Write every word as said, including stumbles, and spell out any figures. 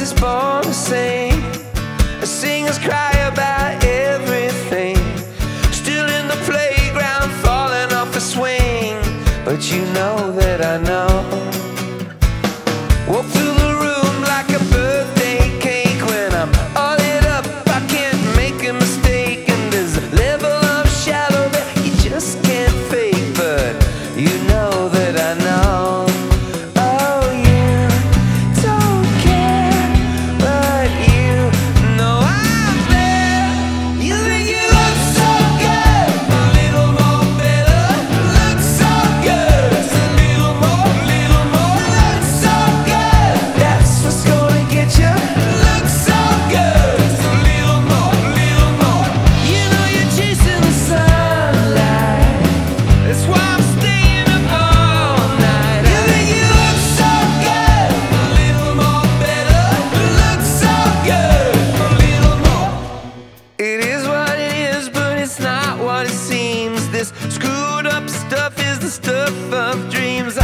is born to sing. Singers cry about everything. Still in the playground, falling off a swing. But you know that I know. Walk through the room like a birthday cake. When I'm all lit up, I can't make a mistake. And there's a level of shallow that you just can't fake. But you know that I know. Oh, you don't care, but you know I'm there. You think you look so good, a little more better. Look so good, just a little more, little more. Look so good, that's what's gonna get you. Look so good, just a little more, little more. You know you're chasing the sunlight. That's why I'm staying up all night. You think you look so good, a little more better. Look so good, a little more. It is what it is, but it's not what it seems. This screwed up stuff is the stuff of dreams.